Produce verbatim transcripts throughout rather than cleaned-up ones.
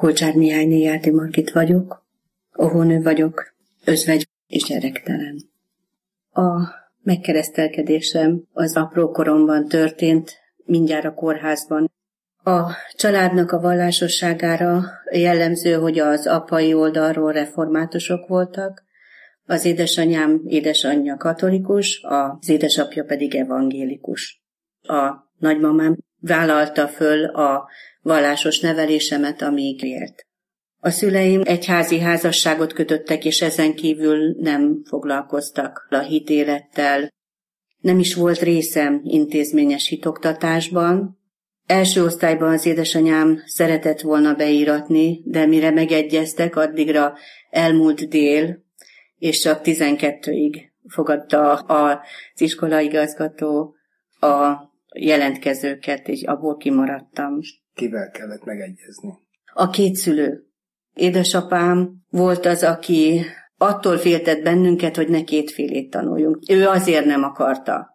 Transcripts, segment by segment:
Kulcsár Mihályné Játé Margit vagyok, óvónő vagyok, özvegy és gyerektelen. A megkeresztelkedésem az apró koromban történt, mindjárt a kórházban. A családnak a vallásosságára jellemző, hogy az apai oldalról reformátusok voltak, az édesanyám édesanyja katolikus, az édesapja pedig evangélikus. A nagymamám vállalta föl a vallásos nevelésemet, amíg élt. A szüleim egyházi házasságot kötöttek, és ezen kívül nem foglalkoztak a hitélettel. Nem is volt részem intézményes hitoktatásban. Első osztályban az édesanyám szeretett volna beíratni, de mire megegyeztek, addigra elmúlt dél, és csak tizenkettőig fogadta az iskolaigazgató a jelentkezőket, és abból kimaradtam. Kivel kellett megegyezni? A két szülő. Édesapám volt az, aki attól féltett bennünket, hogy ne kétfélét tanuljunk. Ő azért nem akarta.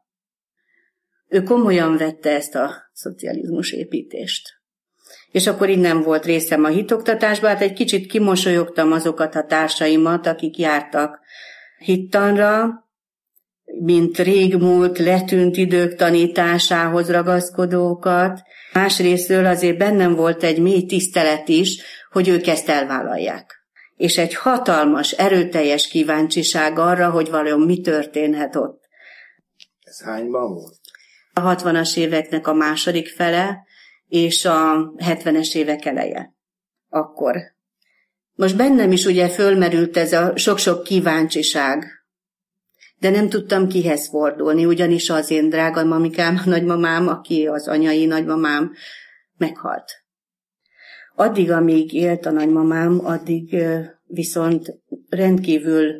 Ő komolyan vette ezt a szocializmus építést. És akkor innen volt részem a hitoktatásban, hát egy kicsit kimosolyogtam azokat a társaimat, akik jártak hittanra, mint régmúlt, letűnt idők tanításához ragaszkodókat. Másrésztről azért bennem volt egy mély tisztelet is, hogy ők ezt elvállalják. És egy hatalmas, erőteljes kíváncsiság arra, hogy vajon mi történhet ott. Ez hányban volt? A hatvanas éveknek a második fele, és a hetvenes évek eleje. Akkor. Most bennem is ugye fölmerült ez a sok-sok kíváncsiság, de nem tudtam kihez fordulni, ugyanis az én drága mamikám, a nagymamám, aki az anyai nagymamám, meghalt. Addig, amíg élt a nagymamám, addig viszont rendkívül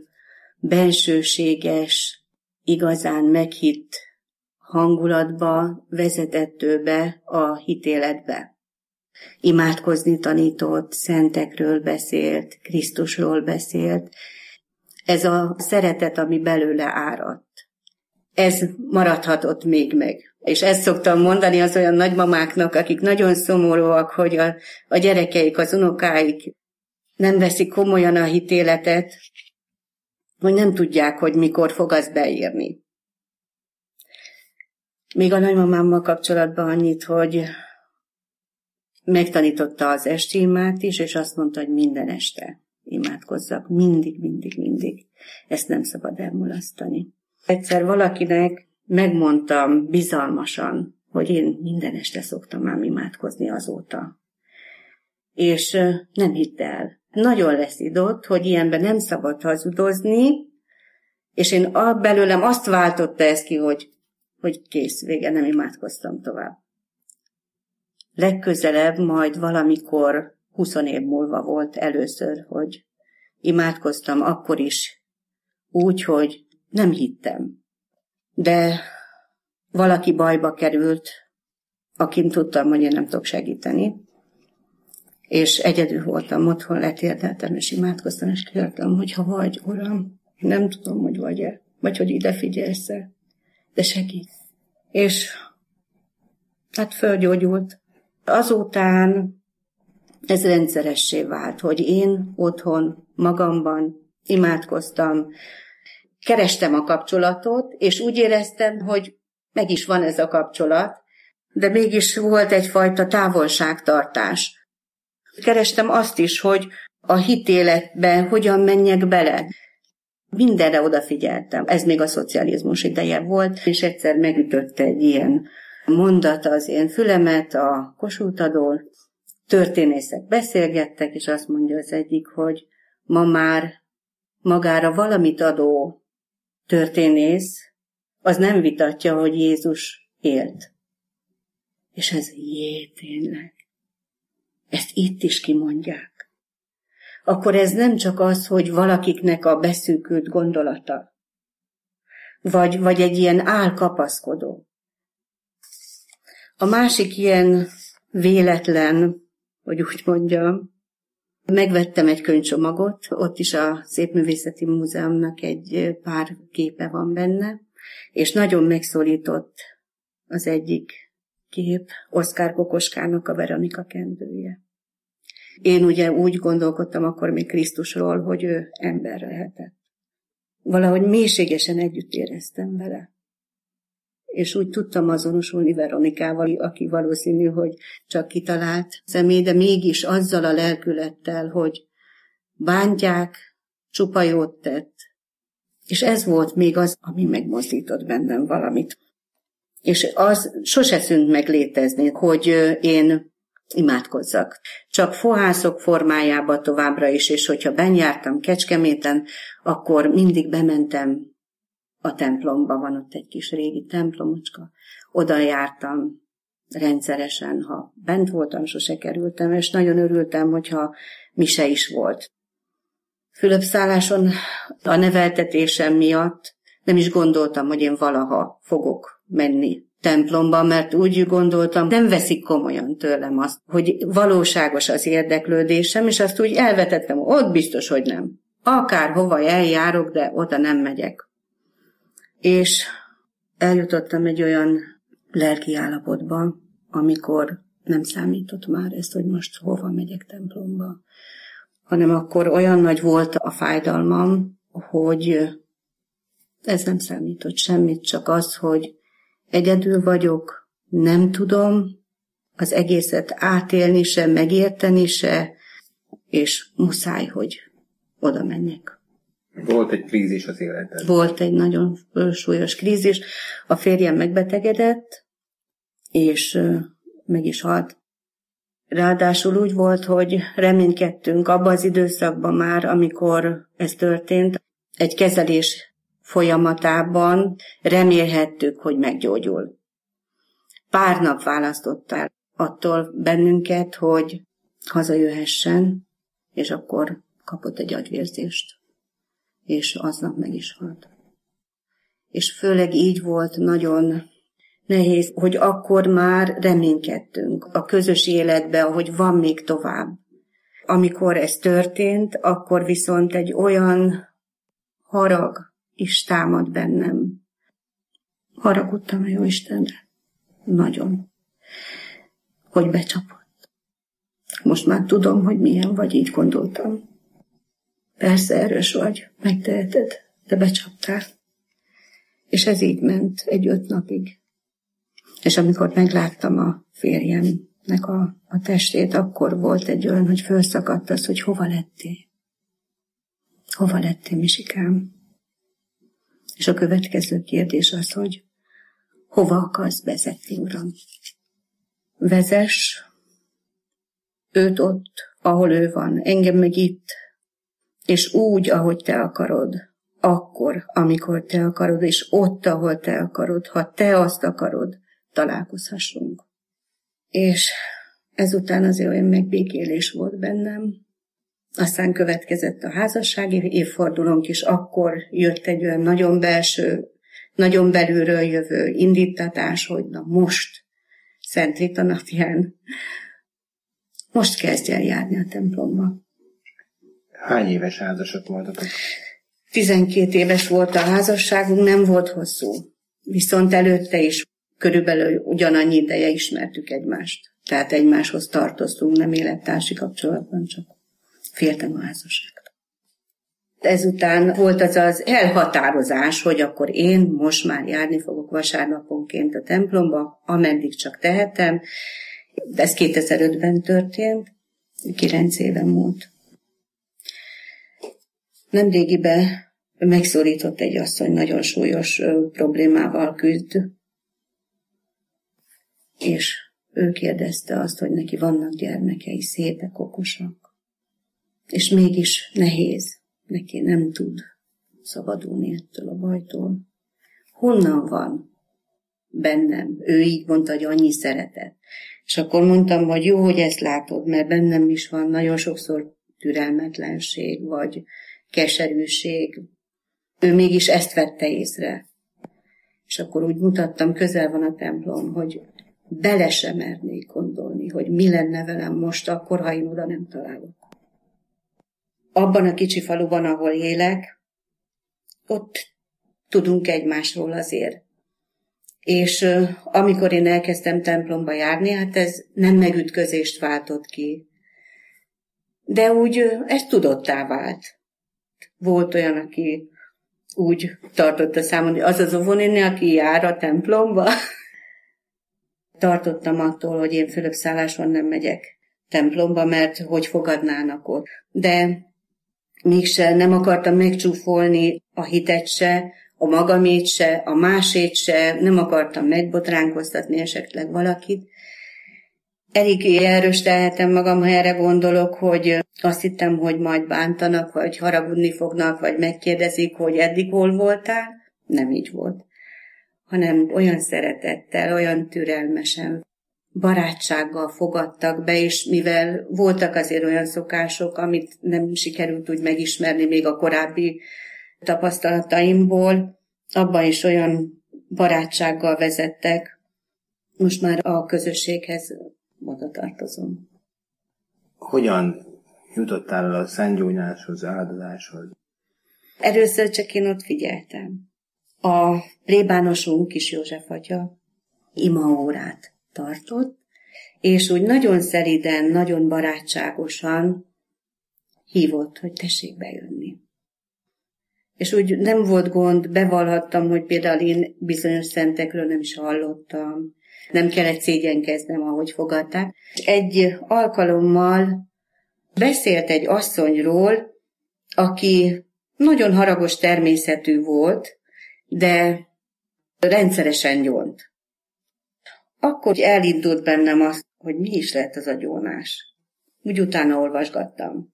bensőséges, igazán meghitt hangulatba vezetett ő be a hitéletbe. Imádkozni tanított, szentekről beszélt, Krisztusról beszélt. Ez a szeretet, ami belőle áradt. Ez maradhatott még meg. És ezt szoktam mondani az olyan nagymamáknak, akik nagyon szomorúak, hogy a, a gyerekeik, az unokáik nem veszik komolyan a hitéletet, hogy nem tudják, hogy mikor fog az beírni. Még a nagymamámmal kapcsolatban annyit, hogy megtanította az esti imát is, és azt mondta, hogy minden este imádkozzak. Mindig, mindig, mindig. Ezt nem szabad elmulasztani. Egyszer valakinek megmondtam bizalmasan, hogy én minden este szoktam ám imádkozni azóta. És nem hitt el. Nagyon leszidott, hogy ilyenben nem szabad hazudozni, és én belőlem azt váltotta ezt ki, hogy, hogy kész, vége, nem imádkoztam tovább. Legközelebb majd valamikor húsz év múlva volt először, hogy imádkoztam akkor is úgy, hogy nem hittem. De valaki bajba került, akin tudtam, hogy én nem tudok segíteni, és egyedül voltam otthon, letérdeltem, és imádkoztam, és kértem, hogy ha vagy, Uram, nem tudom, hogy vagy-e, vagy hogy ide figyelsz-e, de segít. És hát fölgyógyult. Azután ez rendszeressé vált, hogy én otthon, magamban imádkoztam, kerestem a kapcsolatot, és úgy éreztem, hogy meg is van ez a kapcsolat, de mégis volt egyfajta távolságtartás. Kerestem azt is, hogy a hitéletbe hogyan menjek bele. Mindenre odafigyeltem. Ez még a szocializmus ideje volt, és egyszer megütötte egy ilyen mondat az én fülemet a Kossuth Adón. Történészek beszélgettek, és azt mondja az egyik, hogy ma már magára valamit adó történész, az nem vitatja, hogy Jézus élt. És ez jé, tényleg. Ezt itt is kimondják. Akkor ez nem csak az, hogy valakiknek a beszűkült gondolata, vagy, vagy egy ilyen álkapaszkodó. A másik ilyen véletlen, hogy úgy mondjam, megvettem egy könyvcsomagot, ott is a Szépművészeti Múzeumnak egy pár képe van benne, és nagyon megszólított az egyik kép, Oszkár Kokoskának a Veronika kendője. én ugye úgy gondolkodtam akkor még Krisztusról, hogy ő ember lehetett. Valahogy mélységesen együtt éreztem vele. És úgy tudtam azonosulni Veronikával, aki valószínű, hogy csak kitalált személy, de mégis azzal a lelkülettel, hogy bántják, csupa jót tett. És ez volt még az, ami megmozdított bennem valamit. És az sose szűnt meg létezni, hogy én imádkozzak. Csak fohászok formájába továbbra is, és hogyha benjártam Kecskeméten, akkor mindig bementem a templomba, van ott egy kis régi templomocska, oda jártam rendszeresen, ha bent voltam, sose kerültem, és nagyon örültem, hogyha mise is volt. Fülöpszálláson a neveltetésem miatt nem is gondoltam, hogy én valaha fogok menni templomba, mert úgy gondoltam, nem veszik komolyan tőlem azt, hogy valóságos az érdeklődésem, és azt úgy elvetettem, ott biztos, hogy nem. Akárhova eljárok, de oda nem megyek. És eljutottam egy olyan lelki állapotba, amikor nem számított már ezt, hogy most hova megyek templomba, hanem akkor olyan nagy volt a fájdalmam, hogy ez nem számított semmit, csak az, hogy egyedül vagyok, nem tudom az egészet átélni se, megérteni se, és muszáj, hogy oda menjek. Volt egy krízis az életed. Volt egy nagyon súlyos krízis. A férjem megbetegedett, és meg is halt. Ráadásul úgy volt, hogy reménykedtünk abban az időszakban már, amikor ez történt, egy kezelés folyamatában remélhettük, hogy meggyógyul. Pár nap választottál attól bennünket, hogy hazajöhessen, és akkor kapott egy agyvérzést. És aznap meg is halt. És főleg így volt nagyon nehéz, hogy akkor már reménykedtünk a közös életbe, hogy van még tovább. Amikor ez történt, akkor viszont egy olyan harag is támad bennem. Haragudtam a Jóistenre. Nagyon. Hogy becsapott. Most már tudom, hogy milyen vagy, így gondoltam. Persze erős vagy, megteheted, de becsaptál. És ez így ment egy öt napig. És amikor megláttam a férjemnek a, a testét, akkor volt egy olyan, hogy fölszakadt az, hogy hova lettél? Hova lettél, Misikám? És a következő kérdés az, hogy hova akarsz vezetni, Uram? Vezess őt ott, ahol ő van, engem meg itt, és úgy, ahogy te akarod, akkor, amikor te akarod, és ott, ahol te akarod, ha te azt akarod, találkozhassunk. És ezután azért olyan megbékélés volt bennem. Aztán következett a házassági évfordulónk, és akkor jött egy olyan nagyon belső, nagyon belülről jövő indítatás, hogy na most, Szent Rita napján, most kezdj el járni a templomba. Hány éves házasok voltatok? Tizenkét éves volt a házasságunk, nem volt hosszú. Viszont előtte is körülbelül ugyanannyi ideje ismertük egymást. Tehát egymáshoz tartoztunk, nem élettársi kapcsolatban, csak féltem a házasságra. Ezután volt az az elhatározás, hogy akkor én most már járni fogok vasárnaponként a templomba, ameddig csak tehetem. Ez kétezer-ötben történt, kilenc éven múlt. Nemrégiben megszólított egy asszony, nagyon súlyos problémával küzd, és ő kérdezte azt, hogy neki vannak gyermekei, szépek, okosak, és mégis nehéz, neki nem tud szabadulni ettől a bajtól. Honnan van bennem? Ő így mondta, hogy annyi szeretet. És akkor mondtam, hogy jó, hogy ezt látod, mert bennem is van nagyon sokszor türelmetlenség, vagy keserűség. Ő mégis ezt vette észre. És akkor úgy mutattam, közel van a templom, hogy bele sem mernék gondolni, hogy mi lenne velem most akkor, ha én oda nem találok. Abban a kicsi faluban, ahol élek, ott tudunk egymásról azért. És uh, amikor én elkezdtem templomba járni, hát ez nem megütközést váltott ki. De úgy ez tudottá vált. Volt olyan, aki úgy tartotta számon, hogy az az óvónéni, aki jár a templomba. Tartottam attól, hogy én Fülöp-szálláson nem megyek templomba, mert hogy fogadnának ott. De mégse nem akartam megcsúfolni a hitet se, a magamét se, a másét se, nem akartam megbotránkoztatni esetleg valakit. Elég erős tehetem magam, ha erre gondolok, hogy azt hittem, hogy majd bántanak, vagy haragudni fognak, vagy megkérdezik, hogy eddig hol voltál. Nem így volt. Hanem olyan szeretettel, olyan türelmesen, barátsággal fogadtak be, és mivel voltak azért olyan szokások, amit nem sikerült úgy megismerni még a korábbi tapasztalataimból, abban is olyan barátsággal vezettek. Most már a közösséghez oda tartozom. Hogyan jutottál el a szentgyónáshoz, áldozáshoz? Először csak én ott figyeltem. A plébánosunk Kis József atya imaórát tartott, és úgy nagyon szeriden, nagyon barátságosan hívott, hogy tessék bejönni. És úgy nem volt gond, bevallhattam, hogy például én bizonyos szentekről nem is hallottam, nem kellett szégyenkeznem, ahogy fogadták. Egy alkalommal beszélt egy asszonyról, aki nagyon haragos természetű volt, de rendszeresen gyónt. Akkor elindult bennem az, hogy mi is lehet az a gyónás. Úgy utána olvasgattam.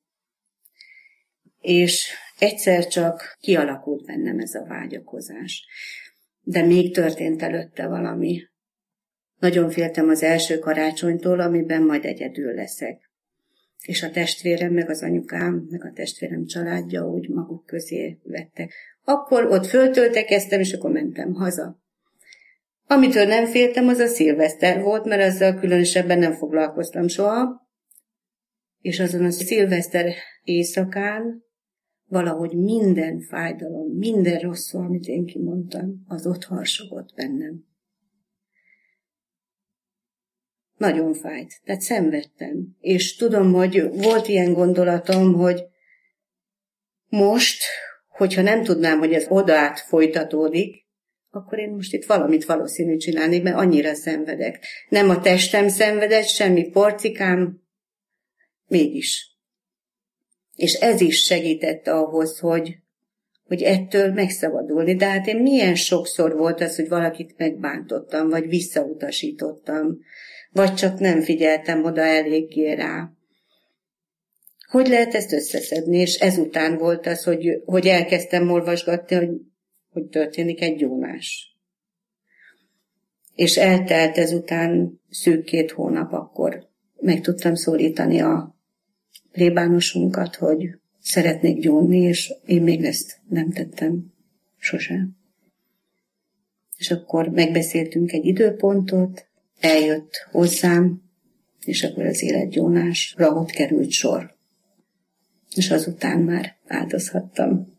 És egyszer csak kialakult bennem ez a vágyakozás. De még történt előtte valami. Nagyon féltem az első karácsonytól, amiben majd egyedül leszek. És a testvérem, meg az anyukám, meg a testvérem családja úgy maguk közé vettek. Akkor ott föltöltekeztem, és akkor mentem haza. Amitől nem féltem, az a szilveszter volt, mert azzal különösebben nem foglalkoztam soha. És azon a szilveszter éjszakán valahogy minden fájdalom, minden rossz szó, amit én kimondtam, az ott harsogott bennem. Nagyon fájt, tehát szenvedtem. És tudom, hogy volt ilyen gondolatom, hogy most, hogyha nem tudnám, hogy ez odaát folytatódik, akkor én most itt valamit valószínű csinálni, mert annyira szenvedek. Nem a testem szenvedett, semmi porcikám, mégis. És ez is segített ahhoz, hogy, hogy ettől megszabadulni. De hát én milyen sokszor volt az, hogy valakit megbántottam, vagy visszautasítottam, vagy csak nem figyeltem oda eléggé rá. Hogy lehet ezt összeszedni? És ezután volt az, hogy, hogy elkezdtem olvasgatni, hogy, hogy történik egy gyónás. És eltelt ezután szűk két hónap, akkor meg tudtam szólítani a plébánosunkat, hogy szeretnék gyónni, és én még ezt nem tettem sosem. És akkor megbeszéltünk egy időpontot, eljött hozzám, és akkor az életgyónásra ott került sor. És azután már áldozhattam.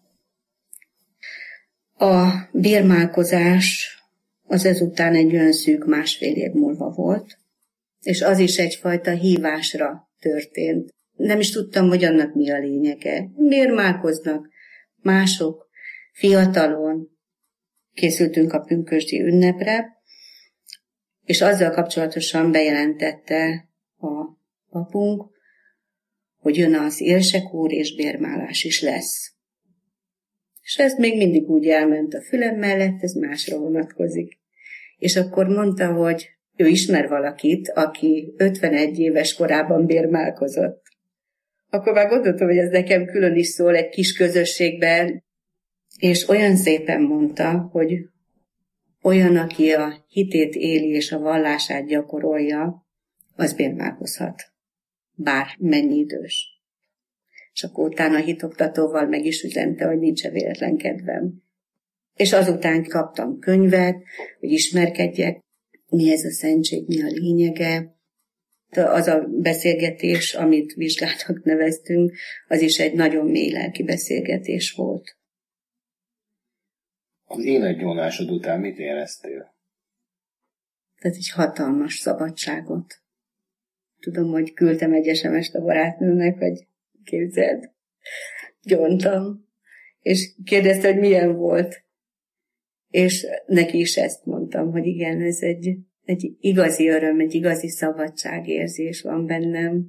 A bérmálkozás az ezután egy olyan szűk másfél év múlva volt, és az is egyfajta hívásra történt. Nem is tudtam, hogy annak mi a lényege. Bérmálkoznak mások, fiatalon. Készültünk a pünkösdi ünnepre, és azzal kapcsolatosan bejelentette a papunk, hogy jön az élsek úr, és bérmálás is lesz. És ez még mindig úgy elment a fülem mellett, ez másra vonatkozik. És akkor mondta, hogy ő ismer valakit, aki ötvenegy éves korában bérmálkozott. Akkor már gondoltam, hogy ez nekem külön is szól egy kis közösségben, és olyan szépen mondta, hogy olyan, aki a hitét éli és a vallását gyakorolja, az bérmálkozhat. Bár mennyi idős. És akkor utána a hitoktatóval meg is üzente, hogy nincs véletlen kedvem. És azután kaptam könyvet, hogy ismerkedjek, mi ez a szentség, mi a lényege. Az a beszélgetés, amit vizsgálatnak neveztünk, az is egy nagyon mély lelki beszélgetés volt. Az életgyónásod után mit éreztél? Tehát egy hatalmas szabadságot. Tudom, hogy küldtem egy es em est a barátnőmnek, hogy képzeld. Gyontam. És kérdezte, hogy milyen volt. És neki is ezt mondtam, hogy igen, ez egy, egy igazi öröm, egy igazi szabadságérzés van bennem.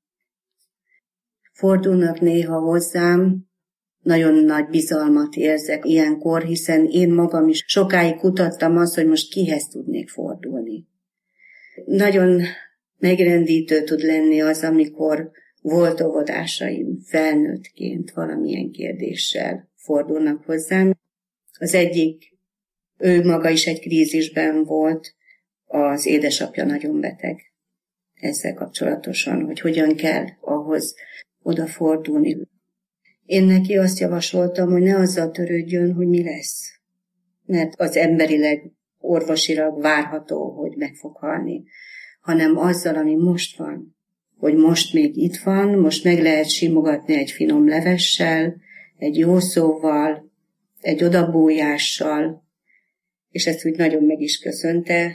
Fordulnak néha hozzám, nagyon nagy bizalmat érzek ilyenkor, hiszen én magam is sokáig kutattam azt, hogy most kihez tudnék fordulni. Nagyon megrendítő tud lenni az, amikor volt óvodásaim felnőttként valamilyen kérdéssel fordulnak hozzám. Az egyik, ő maga is egy krízisben volt, az édesapja nagyon beteg. Ezzel kapcsolatosan, hogy hogyan kell ahhoz odafordulni. Én neki azt javasoltam, hogy ne azzal törődjön, hogy mi lesz. Mert az emberileg, orvosilag várható, hogy meg fog halni. Hanem azzal, ami most van. Hogy most még itt van, most meg lehet simogatni egy finom levessel, egy jó szóval, egy odabújással, és ezt úgy nagyon meg is köszönte.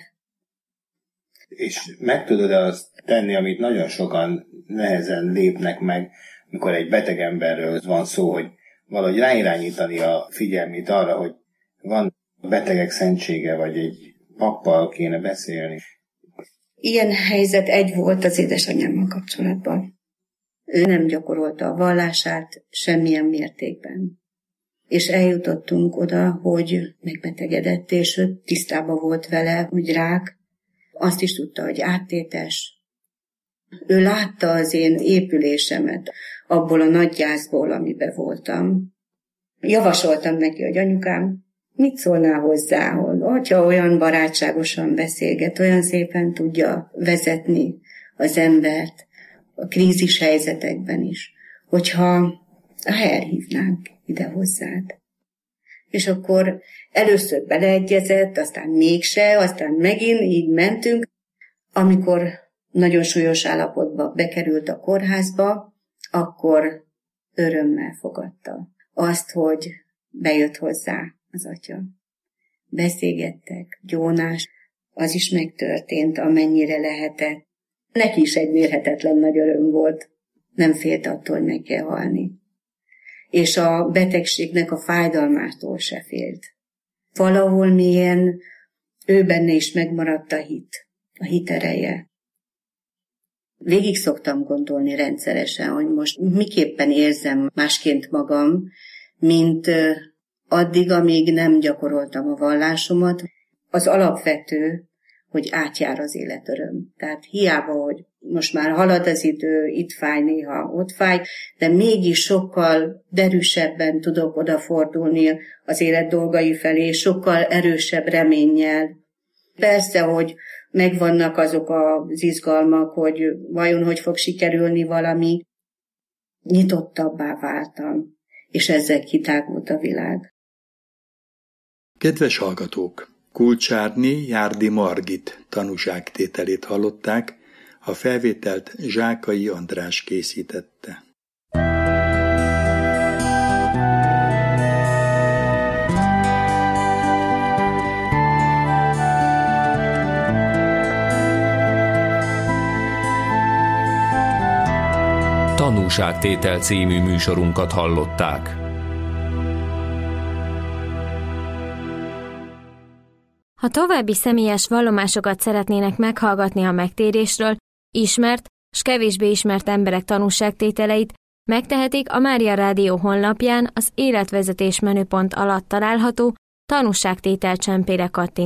És meg tudod-e azt tenni, amit nagyon sokan nehezen lépnek meg, mikor egy beteg emberről van szó, hogy valahogy ráirányítani a figyelmét arra, hogy van betegek szentsége, vagy egy pappal kéne beszélni. Ilyen helyzet egy volt az édesanyámmal kapcsolatban. Ő nem gyakorolta a vallását semmilyen mértékben. És eljutottunk oda, hogy megbetegedett, és ő tisztában volt vele, hogy rák. Azt is tudta, hogy áttétes. Ő látta az én épülésemet abból a nagy gyászból, amiben voltam. Javasoltam neki, hogy anyukám, mit szólnál hozzá, hogyha olyan barátságosan beszélget, olyan szépen tudja vezetni az embert a krízis helyzetekben is, hogyha elhívnánk ide hozzád. És akkor először beleegyezett, aztán mégse, aztán megint így mentünk. Amikor nagyon súlyos állapotba bekerült a kórházba, akkor örömmel fogadta azt, hogy bejött hozzá az atya. Beszélgettek, gyónás, az is megtörtént, amennyire lehetett. Neki is egy mérhetetlen nagy öröm volt. Nem félt attól, hogy meg kell halni. És a betegségnek a fájdalmától se félt. Valahol mélyen ő benne is megmaradt a hit, a hit ereje. Végig szoktam gondolni rendszeresen, hogy most miképpen érzem másként magam, mint addig, amíg nem gyakoroltam a vallásomat. Az alapvető, hogy átjár az életöröm. Tehát hiába, hogy most már halad az idő, itt fáj, néha ott fáj, de mégis sokkal derűsebben tudok odafordulni az élet dolgai felé, sokkal erősebb reménnyel. Persze, hogy megvannak azok az izgalmak, hogy vajon hogy fog sikerülni valami. Nyitottabbá váltam, és ezzel kitágult a világ. Kedves hallgatók! Kulcsárné Járdi Margit tanúságtételét hallották, a felvételt Zsákai András készítette. Tanúságtétel című műsorunkat hallották. Ha további személyes vallomásokat szeretnének meghallgatni a megtérésről, ismert s kevésbé ismert emberek tanúságtételeit, megtehetik a Mária Rádió honlapján az életvezetés menüpont alatt található tanúságtétel csempére kattintásával.